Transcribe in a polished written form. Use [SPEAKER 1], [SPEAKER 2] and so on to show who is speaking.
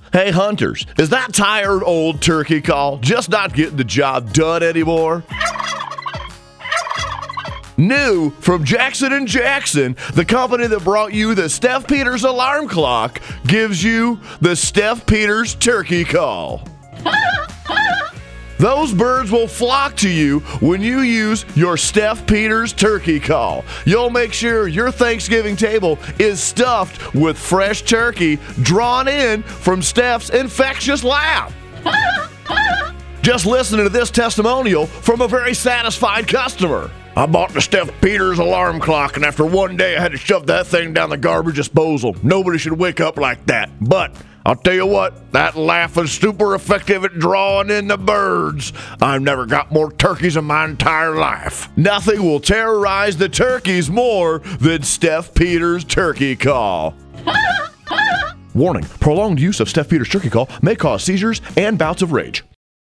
[SPEAKER 1] Hey hunters, is that tired old turkey call just not getting the job done anymore? New from Jackson & Jackson, the company that brought you the Steph Peters alarm clock, gives you the Steph Peters turkey call. Those birds will flock to you when you use your Steph Peters turkey call. You'll make sure your Thanksgiving table is stuffed with fresh turkey drawn in from Steph's infectious laugh. Just listening to this testimonial from a very satisfied customer. I bought the Steph Peters alarm clock, and after one day I had to shove that thing down the garbage disposal. Nobody should wake up like that. But I'll tell you what, that laugh is super effective at drawing in the birds. I've never got more turkeys in my entire life. Nothing will terrorize the turkeys more than Steph Peters' turkey call. Warning, prolonged use of Steph Peters' turkey call may cause seizures and bouts of rage.